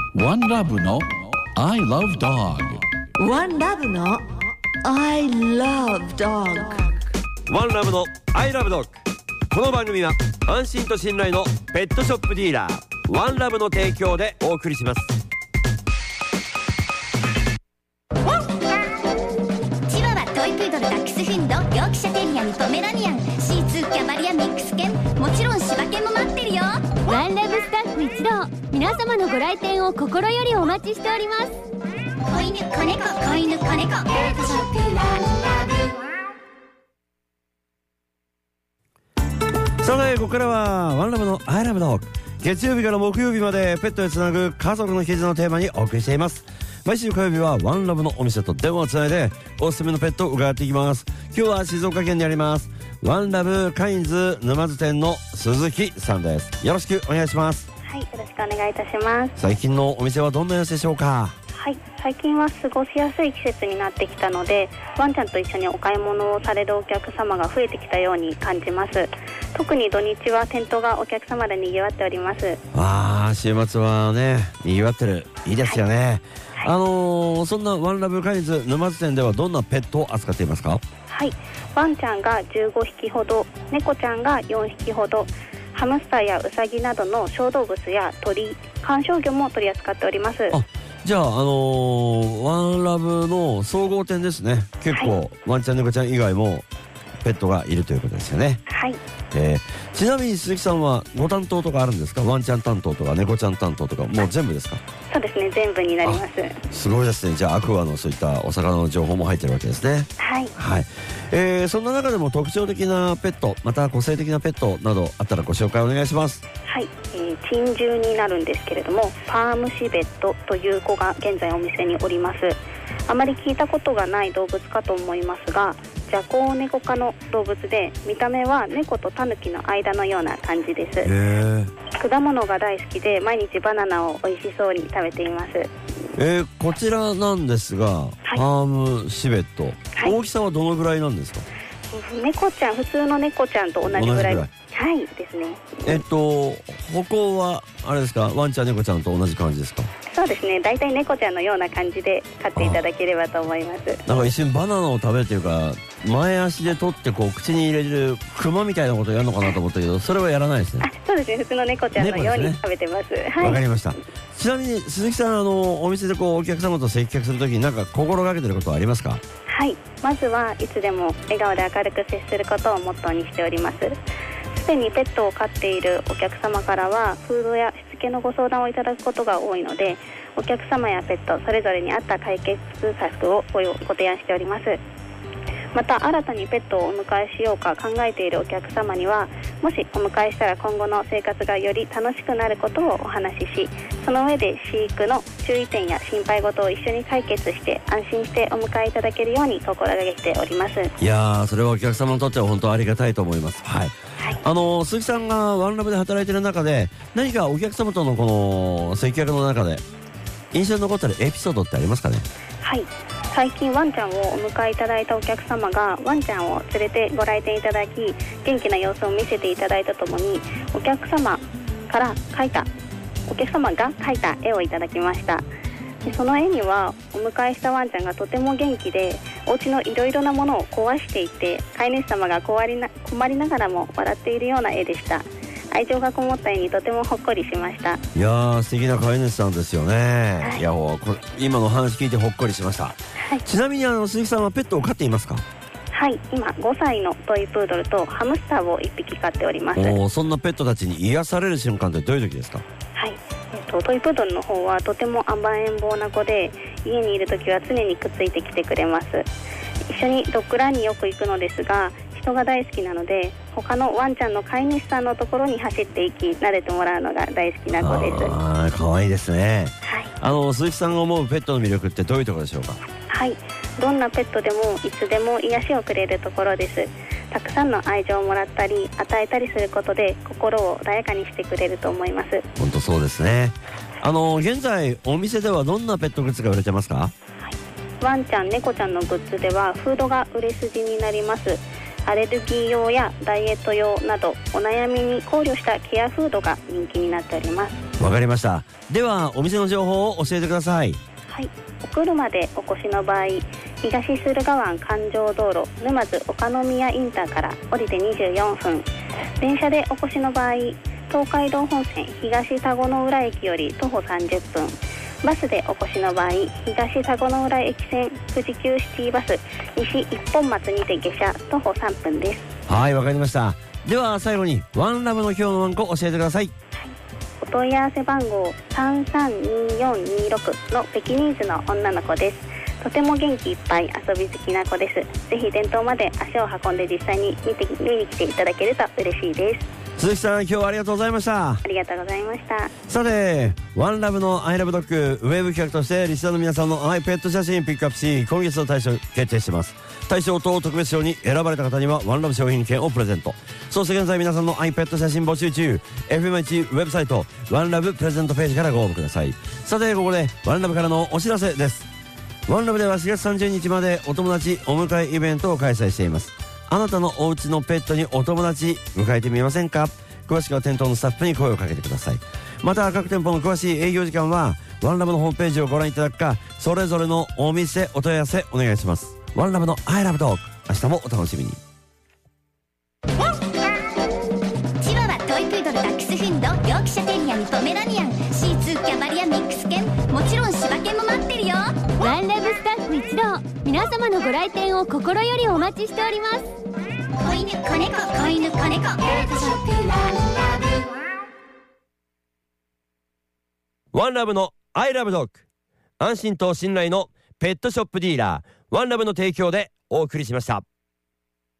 ワンラブの I love dog。 ワンラブの I love dog。 ワンラブの I love dog。 この番組は安心と信頼のペットショップディーラーワンラブの提供でお送りします。 チワワ、トイプードル、ダックスフンド、ヨークシャテリアにポメラニアン、シーツー、キャバリア、ミックス犬、もちろん柴犬も待ってるよ。 ワンラブスタッフ一同、皆様のご来店を心よりお待ちしております。 子犬、子猫、子犬、子猫、ペットショップワンラブ。 さてここからはワンラブの I love dog。 月曜日から木曜日までペットへつなぐ家族の絆のテーマにお送りしています。毎週火曜日はワンラブのお店と電話をつないでおすすめのペットを伺っていきます。今日は静岡県にありますワンラブカインズ沼津店の鈴木さんです。よろしくお願いします。 はい、よろしくお願いいたします。 最近のお店はどんな様子でしょうか？ はい、最近は過ごしやすい季節になってきたので、ワンちゃんと一緒にお買い物をされるお客様が増えてきたように感じます。特に土日は店頭がお客様で賑わっております。 週末はね賑わってる。いいですよね、はい。そんなワンラブカインズ沼津店ではどんなペットを扱っていますか？ はい、ワンちゃんが15匹ほど、猫ちゃんが4匹ほど、ハムスターやウサギなどの小動物や鳥、観賞魚も取り扱っております。 じゃあ、ワンラブの総合店ですね。結構、はい、ワンちゃん猫ちゃん以外もペットがいるということですよね。 はい。 ちなみに鈴木さんはご担当とかあるんですか？ワンちゃん担当とか猫ちゃん担当とかもう全部ですか？ そうですね、全部になります。 すごいですね。じゃあアクアのそういったお魚の情報も入ってるわけですね。 はい、 はい。そんな中でも特徴的なペット、また個性的なペットなどあったらご紹介お願いします。 はい、珍獣になるんですけれども、パームシベットという子が現在お店におります。あまり聞いたことがない動物かと思いますが、ジャコウネコ科の動物で、見た目は猫とタヌキの間のような感じです。果物が大好きで毎日バナナを美味しそうに食べています。 こちらなんですが、はい、パームシベット、はい、大きさはどのぐらいなんですか？ 猫ちゃん、普通の猫ちゃんと同じぐらい。はい、ですね。 歩行はあれですか？ワンちゃん猫ちゃんと同じ感じですか？ そうですね、だいたい猫ちゃんのような感じで飼っていただければと思います。 なんか一瞬バナナを食べるというか、前足で取ってこう口に入れるクマみたいなことをやるのかなと思ったけど、それはやらないですね。 そうですね、普通の猫ちゃんのように食べてます。はい、 わかりました。ちなみに鈴木さん、お店でこうお客様と接客するときに何か心がけてることはありますか？ はい、まずはいつでも笑顔で明るく接することをモットーにしております。すでにペットを飼っているお客様からはフードやしつけのご相談をいただくことが多いので、お客様やペットそれぞれに合った解決策をご提案しております。また新たにペットをお迎えしようか考えているお客様には、もしお迎えしたら今後の生活がより楽しくなることをお話しし、その上で飼育の注意点や心配事を一緒に解決して安心してお迎えいただけるように心がけております。 いやー、それはお客様にとっては本当ありがたいと思います。はい、はい、鈴木さんがワンラブで働いている中で、何かお客様とのこの接客の中で印象に残っているエピソードってありますかね？はい、 最近ワンちゃんをお迎えいただいたお客様がワンちゃんを連れてご来店いただき、元気な様子を見せていただいたともに、お客様が描いた絵をいただきました。でその絵にはお迎えしたワンちゃんがとても元気で、お家のいろいろなものを壊していて、飼い主様が困りながらも笑っているような絵でした。愛情がこもった絵にとてもほっこりしました。 いやー、素敵な飼い主さんですよね。はい、いや今の話聞いてほっこりしました。はい、ちなみに鈴木さんはペットを飼っていますか？ はい、今5歳のトイプードルとハムスターを1匹飼っております。 そんなペットたちに癒される瞬間ってどういう時ですか？ はい、トイプードルの方はとても甘えん坊な子で、家にいる時は常にくっついてきてくれます。一緒にドッグランによく行くのですが、人が大好きなので、他のワンちゃんの飼い主さんのところに走っていき撫でてもらうのが大好きな子です。 かわいいですね。 はい、 鈴木さんが思うペットの魅力ってどういうところでしょうか？ はい、どんなペットでもいつでも癒しをくれるところです。たくさんの愛情をもらったり与えたりすることで心を穏やかにしてくれると思います。 本当そうですね。現在お店ではどんなペットグッズが売れてますか？はい、 ワンちゃん猫ちゃんのグッズではフードが売れ筋になります。アレルギー用やダイエット用などお悩みに考慮したケアフードが人気になっております。 わかりました。ではお店の情報を教えてください。 はい、お車でお越しの場合、東駿河湾環状道路沼津岡宮インターから降りて24分、電車でお越しの場合、東海道本線東田子の浦駅より徒歩30分、バスでお越しの場合、東田子の浦駅線富士急シティバス西一本松にて下車、徒歩3分です。 はい、わかりました。では最後にワンラブの今日のワンコ教えてください。 お問い合わせ番号332426のペキニーズの女の子です。とても元気いっぱい遊び好きな子です。ぜひ店頭まで足を運んで実際に見に来ていただけると嬉しいです。 鈴木さん、今日はありがとうございました。 ありがとうございました。 さて、ワンラブのアイラブドッグウェブ企画としてリスナーの皆さんのアイペット写真ピックアップし、今月の大賞決定しています。大賞と特別賞に選ばれた方にはワンラブ商品券をプレゼント。そして現在皆さんのアイペット写真募集中。 FM1 ウェブサイトワンラブプレゼントページからご応募ください。さて、ここでワンラブからのお知らせです。ワンラブでは4月30日までお友達お迎えイベントを開催しています。あなたのお家のペットにお友達迎えてみませんか？詳しくは店頭のスタッフに声をかけてください。また各店舗の詳しい営業時間はワンラブのホームページをご覧いただくか、それぞれのお店お問い合わせお願いします。ワンラブのアイラブドッグ、明日もお楽しみに。 チワワ、トイプードル、ダックスフンド、ヨークシャテリアにポメラニアン、シーツー、キャバリア、ミックス犬、もちろん柴犬も待ってるよ。 ワンラブスタッフ一同、皆様のご来店を心よりお待ちしております。 子犬、子猫、子犬、子猫、ペットショップワンラブ。 ワンラブのアイラブドッグ、安心と信頼のペットショップディーラーワンラブの提供でお送りしました。